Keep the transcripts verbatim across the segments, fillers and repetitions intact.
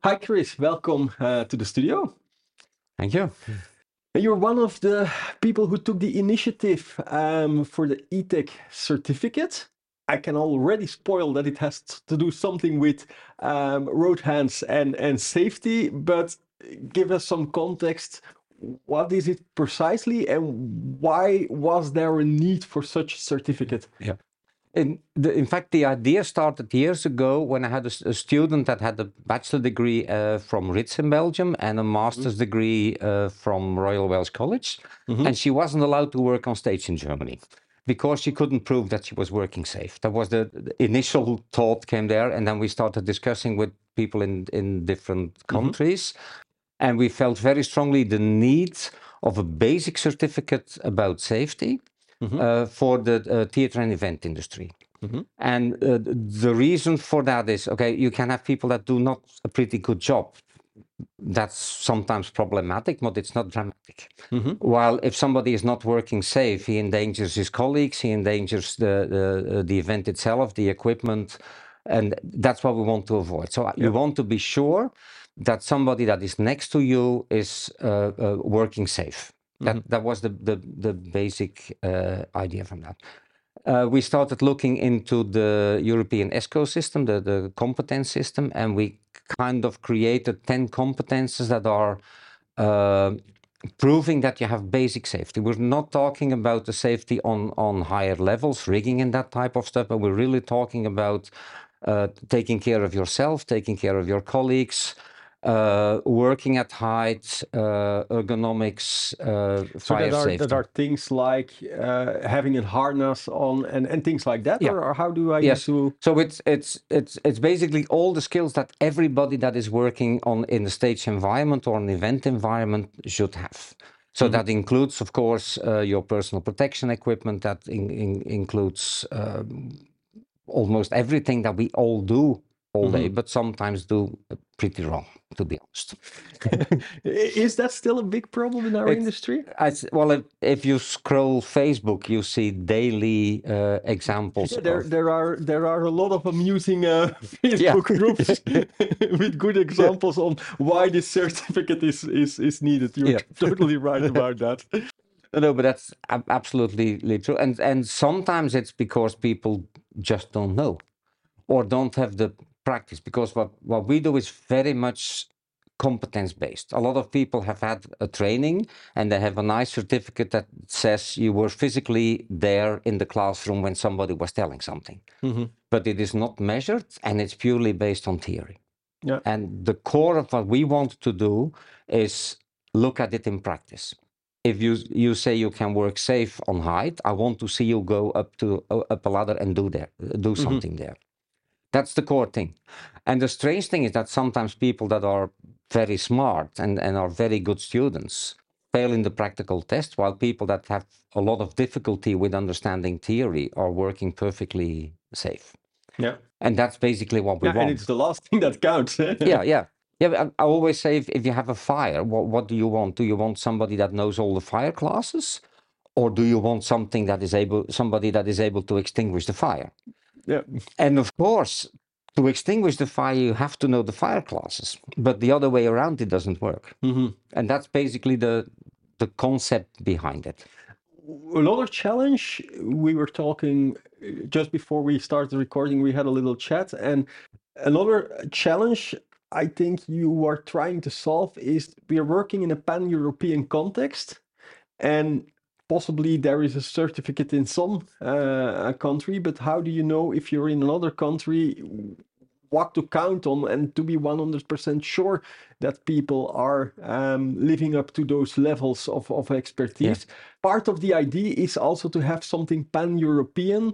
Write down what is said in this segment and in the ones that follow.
Hi, Chris. Welcome uh, to the studio. Thank you. You're one of the people who took the initiative um, for the E TEC certificate. I can already spoil that it has to do something with um, road hands and, and safety, but give us some context. What is it precisely, and why was there a need for such a certificate? Yeah. In, the, in fact, the idea started years ago when I had a, a student that had a bachelor degree uh, from Rits in Belgium and a master's mm-hmm. degree uh, from Royal Welsh College. Mm-hmm. And she wasn't allowed to work on stage in Germany because she couldn't prove that she was working safe. That was the, the initial thought came there. And then we started discussing with people in, in different countries. Mm-hmm. And we felt very strongly the need of a basic certificate about safety. Mm-hmm. uh, for the uh, theater and event industry. Mm-hmm. And uh, the reason for that is, okay, you can have people that do not a pretty good job. That's sometimes problematic, but it's not dramatic. Mm-hmm. While if somebody is not working safe, he endangers his colleagues, he endangers the, the, uh, the event itself, the equipment, and that's what we want to avoid. So yep. you want to be sure that somebody that is next to you is uh, uh, working safe. That, mm-hmm. that was the, the, the basic uh, idea from that. Uh, we started looking into the European ESCO system, the, the competence system, and we kind of created ten competences that are uh, proving that you have basic safety. We're not talking about the safety on, on higher levels, rigging and that type of stuff, but we're really talking about uh, taking care of yourself, taking care of your colleagues, Uh, working at height, uh, ergonomics, uh, so fire that are, safety. That are things like uh, having a harness on and, and things like that, yeah. or, or how do I yes. need to? So it's it's it's it's basically all the skills that everybody that is working on in the stage environment or an event environment should have. So mm-hmm. that includes, of course, uh, your personal protection equipment. That in, in, includes um, almost everything that we all do all mm-hmm. day, but sometimes do pretty wrong, to be honest. Is that still a big problem in our it's, industry? It's, well, if, if you scroll Facebook, you see daily uh, examples. Yeah, there, of... there are there are a lot of amusing uh, Facebook yeah. groups with good examples yeah. on why this certificate is is is needed. You're yeah. totally right about that. No, but that's absolutely true. And and sometimes it's because people just don't know or don't have the practice. Because what, what we do is very much competence-based. A lot of people have had a training and they have a nice certificate that says you were physically there in the classroom when somebody was telling something. Mm-hmm. But it is not measured and it's purely based on theory. Yeah. And the core of what we want to do is look at it in practice. If you you say you can work safe on height, I want to see you go up to uh, up a ladder and do there, do something mm-hmm. there. That's the core thing. And the strange thing is that sometimes people that are very smart and, and are very good students fail in the practical test, while people that have a lot of difficulty with understanding theory are working perfectly safe. Yeah. And that's basically what we yeah, want. And it's the last thing that counts. yeah, yeah. Yeah, I, I always say if, if you have a fire, what, what do you want? Do you want somebody that knows all the fire classes? Or do you want something that is able, somebody that is able to extinguish the fire? Yeah. And of course, to extinguish the fire, you have to know the fire classes. But the other way around, it doesn't work. Mm-hmm. And that's basically the the concept behind it. Another challenge, we were talking just before we started recording, we had a little chat. And another challenge I think you are trying to solve is we are working in a pan-European context. And possibly there is a certificate in some uh, country, but how do you know if you're in another country what to count on and to be one hundred percent sure that people are um, living up to those levels of, of expertise? Yeah. Part of the idea is also to have something pan-European.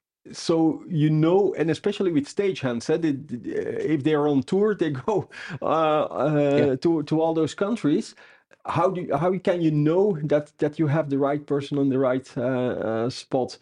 So, you know, and especially with stagehands, eh, if they're on tour, they go uh, uh, yeah. to, to all those countries. How do you, how can you know that that you have the right person on the right uh, uh, spot?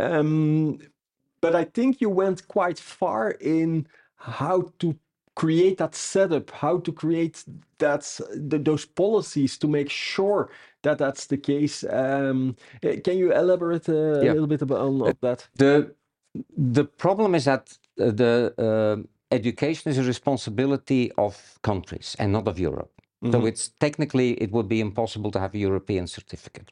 Um, but I think you went quite far in how to create that setup, how to create that the, those policies to make sure that that's the case. Um, can you elaborate uh, yeah. a little bit about on, on that? The the problem is that the uh, education is a responsibility of countries and not of Europe. Mm-hmm. So it's technically, it would be impossible to have a European certificate.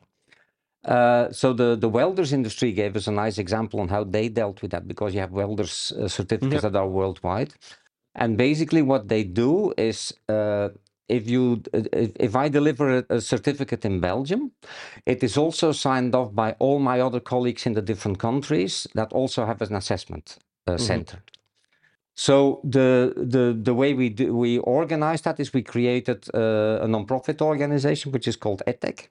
Uh, so the, the welders industry gave us a nice example on how they dealt with that, because you have welders uh, certificates Yep. that are worldwide. And basically what they do is, uh, if you if, if I deliver a, a certificate in Belgium, it is also signed off by all my other colleagues in the different countries that also have an assessment uh, Mm-hmm. center. So the the the way we do, we organize that is we created uh, a non-profit organization which is called EdTech,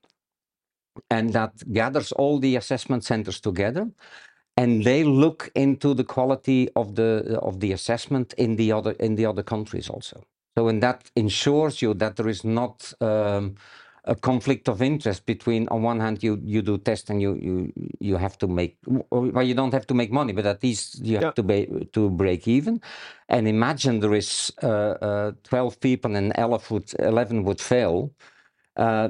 and that gathers all the assessment centers together, and they look into the quality of the of the assessment in the other in the other countries also. So, and that ensures you that there is not um, a conflict of interest between, on one hand, you you do test and you you you have to make, well, you don't have to make money, but at least you have Yeah. to be to break even. And imagine there is uh, uh, twelve people and eleven would fail. Uh,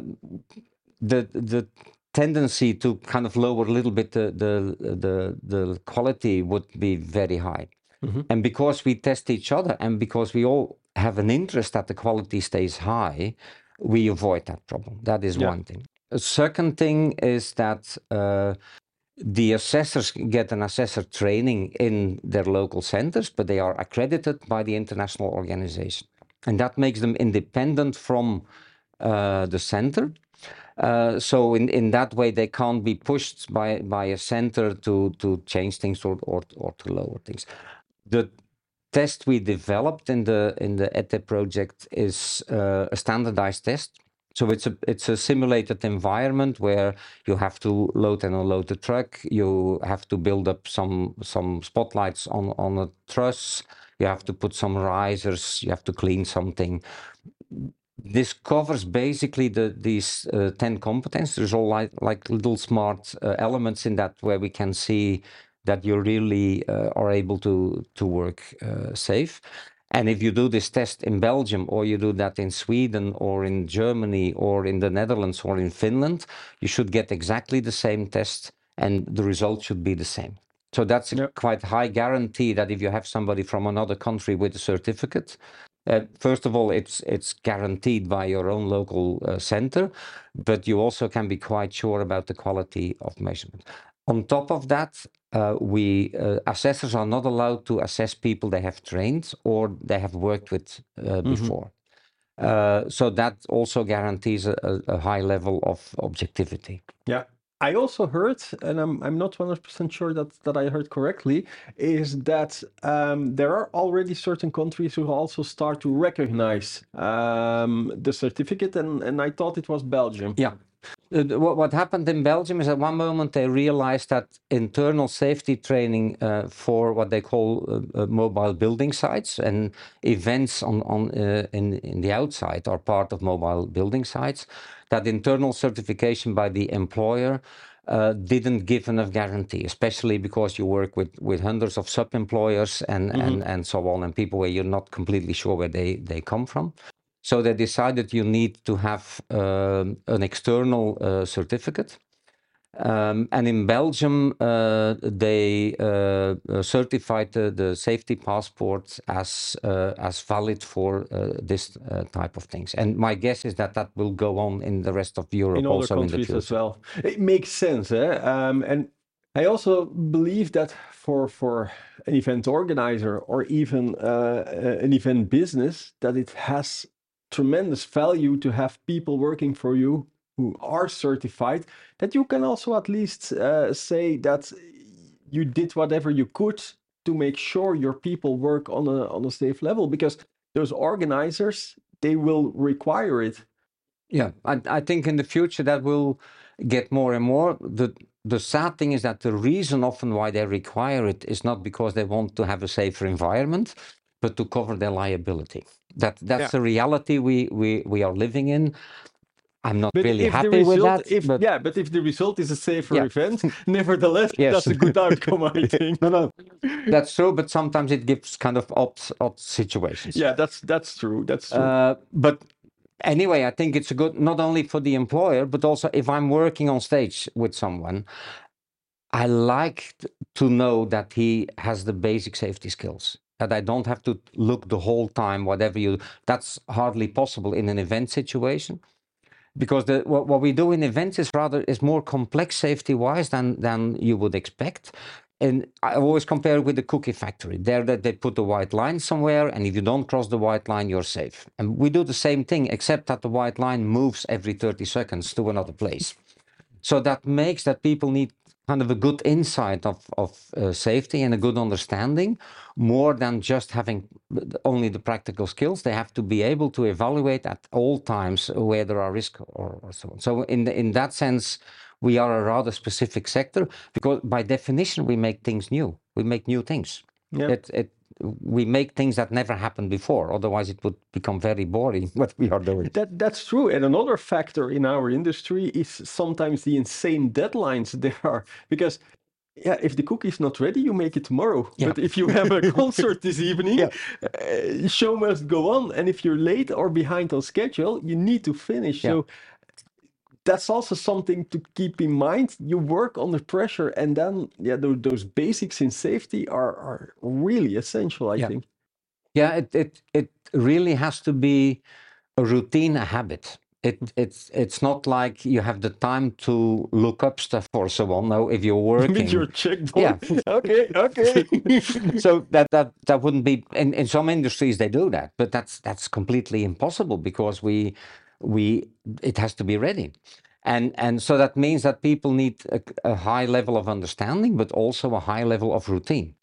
the the tendency to kind of lower a little bit the the the, the quality would be very high. Mm-hmm. And because we test each other and because we all have an interest that the quality stays high, we avoid that problem. That is Yeah. one thing. A second thing is that uh, the assessors get an assessor training in their local centers, but they are accredited by the international organization. And that makes them independent from uh, the center. Uh, so in, in that way, they can't be pushed by, by a center to, to change things or, or, or to lower things. The test we developed in the in the EdTech project is uh, a standardized test. So it's a it's a simulated environment where you have to load and unload the truck. You have to build up some some spotlights on on a truss. You have to put some risers. You have to clean something. This covers basically the these uh, ten competences. There's all like like little smart uh, elements in that where we can see that you really uh, are able to to work uh, safe. And if you do this test in Belgium, or you do that in Sweden, or in Germany, or in the Netherlands, or in Finland, you should get exactly the same test, and the result should be the same. So that's a Yep. quite high guarantee that if you have somebody from another country with a certificate, uh, first of all, it's it's guaranteed by your own local uh, center, but you also can be quite sure about the quality of measurement. On top of that, uh, we uh, assessors are not allowed to assess people they have trained or they have worked with uh, Mm-hmm. before. Uh, so that also guarantees a, a high level of objectivity. Yeah. I also heard, and I'm I'm not one hundred percent sure that that I heard correctly, is that um, there are already certain countries who also start to recognize um, the certificate, and and I thought it was Belgium. Yeah. Uh, what, what happened in Belgium is at one moment they realized that internal safety training uh, for what they call uh, uh, mobile building sites and events on, on uh, in, in the outside are part of mobile building sites, that internal certification by the employer uh, didn't give enough guarantee, especially because you work with, with hundreds of sub-employers and, Mm-hmm. and, and so on, and people where you're not completely sure where they, they come from. So they decided you need to have um, an external uh, certificate. Um, and in Belgium, uh, they uh, uh, certified the, the safety passport as uh, as valid for uh, this uh, type of things. And my guess is that that will go on in the rest of Europe, In other also in the countries future. as well. It makes sense, eh? Um, and I also believe that for for an event organizer or even uh, an event business, that it has tremendous value to have people working for you who are certified, that you can also at least uh, say that you did whatever you could to make sure your people work on a on a safe level, because those organizers, they will require it. Yeah, I, I think in the future that will get more and more. The the sad thing is that the reason often why they require it is not because they want to have a safer environment, but to cover their liability. That that's Yeah. the reality we, we, we are living in. I'm not But really if the happy result, with that. if but yeah, but if the result is a safer Yeah. event, nevertheless, Yes. that's a good outcome, I think. no, no, that's true. But sometimes it gives kind of odd odd situations. Yeah, that's that's true. That's true. Uh, but anyway, I think it's a good, not only for the employer, but also if I'm working on stage with someone, I like to know that he has the basic safety skills. that I don't have to look the whole time, whatever you, that's hardly possible in an event situation. Because the, what, what we do in events is rather is more complex safety-wise than than you would expect. And I always compare it with the cookie factory. There, that they put the white line somewhere, and if you don't cross the white line, you're safe. And we do the same thing, except that the white line moves every thirty seconds to another place. So that makes that people need kind of a good insight of, of uh, safety and a good understanding, more than just having only the practical skills. They have to be able to evaluate at all times where there are risks or, or so on. So in, the, in that sense, we are a rather specific sector, because by definition, we make things new. We make new things. Yeah. It, it, we make things that never happened before. Otherwise, it would become very boring what we are doing. That that's true. And another factor in our industry is sometimes the insane deadlines there are. Because yeah, if the cookie's not ready, you make it tomorrow. Yeah. But if you have a concert this evening, Yeah. uh, show must go on. And if you're late or behind on schedule, you need to finish. Yeah. So that's also something to keep in mind. You work under pressure, and then yeah, those, those basics in safety are are really essential, I Yeah. think. Yeah, it, it it really has to be a routine, a habit. It it's it's not like you have the time to look up stuff or so on. No, if you're working, With your checkbook. yeah, Okay, okay. so that that that wouldn't be in in some industries they do that, but that's that's completely impossible, because we we it has to be ready. And and so that means that people need a, a high level of understanding, but also a high level of routine.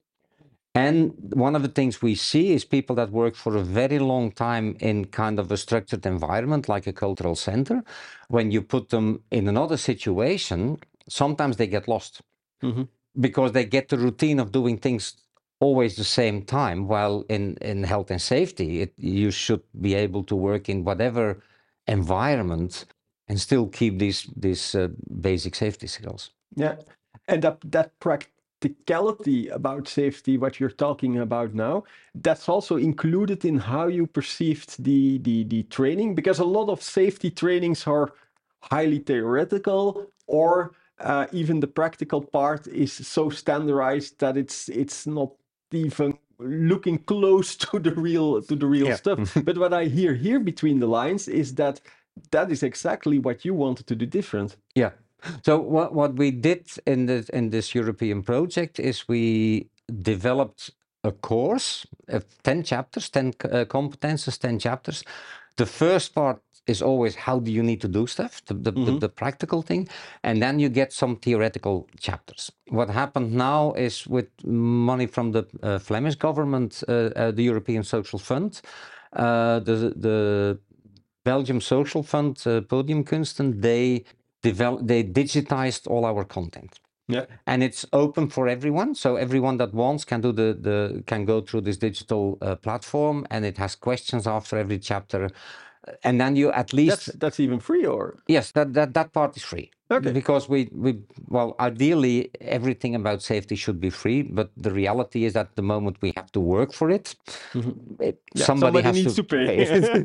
And one of the things we see is people that work for a very long time in kind of a structured environment, like a cultural center. When you put them in another situation, sometimes they get lost. Mm-hmm. Because they get the routine of doing things always the same time. While in, in health and safety, it, you should be able to work in whatever environment and still keep these, these uh, basic safety skills. Yeah, and that that practicality about safety, what you're talking about now, that's also included in how you perceived the the the training, because a lot of safety trainings are highly theoretical, or uh, even the practical part is so standardized that it's it's not even looking close to the real to the real Yeah. stuff. But what I hear here between the lines is that that is exactly what you wanted to do different. Yeah. So what what we did in this in this European project is we developed a course of ten chapters, ten uh, competences, ten chapters. The first part is always how do you need to do stuff, the the, Mm-hmm. the, the practical thing, and then you get some theoretical chapters. What happened now is, with money from the uh, Flemish government, uh, uh, the European Social Fund, uh, the the Belgium Social Fund, uh, Podiumkunsten, they develop, they digitized all our content. Yeah. And it's open for everyone, so everyone that wants can do the the can go through this digital uh, platform, and it has questions after every chapter, and then you at least That's that's even free, or yes, that that that part is free. Okay. Because we we well, ideally everything about safety should be free, but the reality is that the moment we have to work for it, it Yeah, somebody, somebody has needs to, to pay.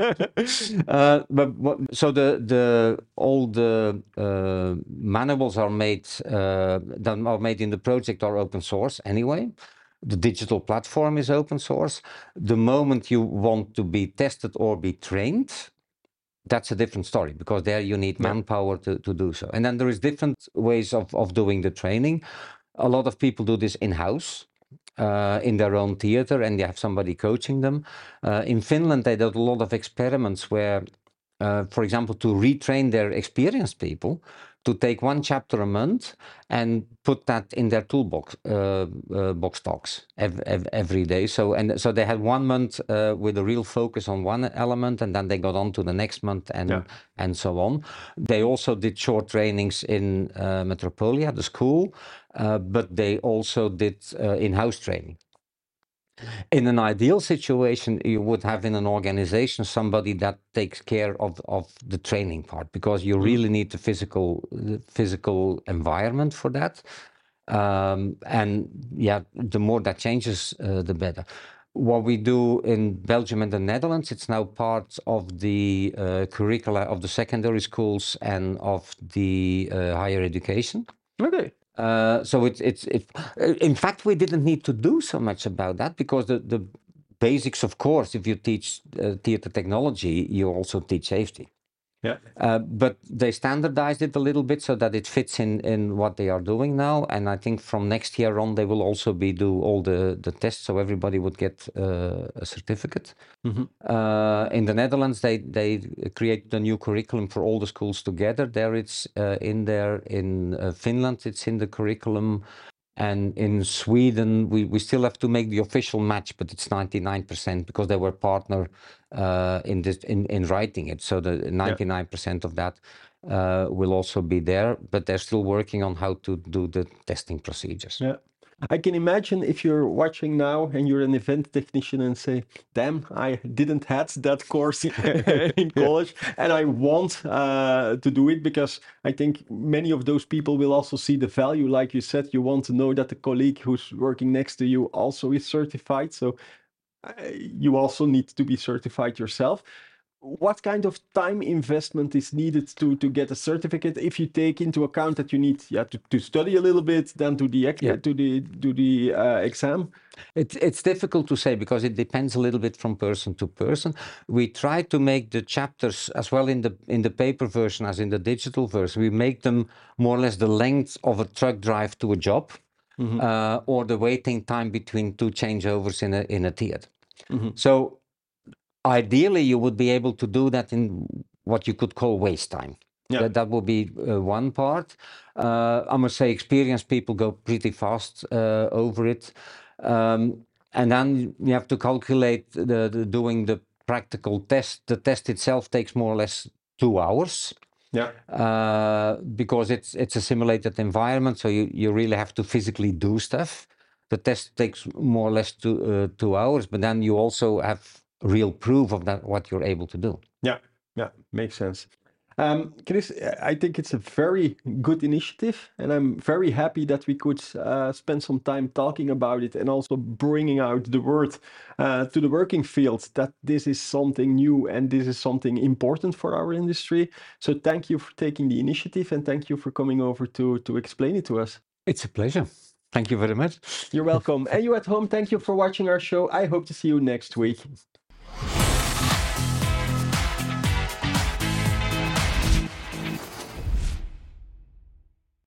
it. uh, but what, so the the all the uh, manuals are made uh, that are made in the project are open source anyway. The digital platform is open source. The moment you want to be tested or be trained, that's a different story, because there you need Yeah. manpower to, to do so. And then there is different ways of, of doing the training. A lot of people do this in-house, uh, in their own theater, and they have somebody coaching them. Uh, in Finland, they did a lot of experiments where, uh, for example, to retrain their experienced people, to take one chapter a month and put that in their toolbox, uh, uh, box talks every, every day. So and so they had one month uh, with a real focus on one element, and then they got on to the next month, and Yeah. and so on. They also did short trainings in uh, Metropolia, the school, uh, but they also did uh, in-house training. In an ideal situation, you would have in an organization somebody that takes care of, of the training part, because you really need the physical the physical environment for that. Um, and yeah, the more that changes, uh, the better. What we do in Belgium and the Netherlands, it's now part of the uh, curricula of the secondary schools and of the uh, higher education. Okay. Uh, so it's it's it, in fact we didn't need to do so much about that, because the the basics, of course, if you teach uh, theater technology, you also teach safety. Yeah. Uh, but they standardized it a little bit so that it fits in, in what they are doing now. And I think from next year on, they will also be do all the, the tests, so everybody would get uh, a certificate. Mm-hmm. Uh, in the Netherlands, they, they created a new curriculum for all the schools together. There it's uh, in there. In uh, Finland, it's in the curriculum. And in Sweden, we, we still have to make the official match, but it's ninety-nine percent because they were partner uh, in this in, in writing it. So the ninety-nine percent yeah. of that uh, will also be there, but they're still working on how to do the testing procedures. Yeah. I can imagine if you're watching now and you're an event technician and say, damn, I didn't had that course in college yeah. and I want uh, to do it, because I think many of those people will also see the value. Like you said, you want to know that the colleague who's working next to you also is certified. So uh, you also need to be certified yourself. What kind of time investment is needed to to get a certificate, if you take into account that you need yeah to, to study a little bit, then to the yeah. to the to the uh, exam? It's it's difficult to say because it depends a little bit from person to person. We try to make the chapters as well in the in the paper version as in the digital version. We make them more or less the length of a truck drive to a job, mm-hmm. uh, or the waiting time between two changeovers in a in a theater. Mm-hmm. So ideally, you would be able to do that in what you could call waste time. Yeah. That, that would be uh, one part. Uh, I must say, experienced people go pretty fast uh, over it. Um, and then you have to calculate the, the doing the practical test. The test itself takes more or less two hours. Yeah. Uh, because it's it's a simulated environment, so you, you really have to physically do stuff. The test takes more or less two, uh, two hours, but then you also have real proof of that, what you're able to do. Yeah, yeah, makes sense. Um, Chris, I think it's a very good initiative, and I'm very happy that we could uh, spend some time talking about it and also bringing out the word uh, to the working field that this is something new and this is something important for our industry. So thank you for taking the initiative, and thank you for coming over to, to explain it to us. It's a pleasure. Thank you very much. You're welcome. And you at home, thank you for watching our show. I hope to see you next week.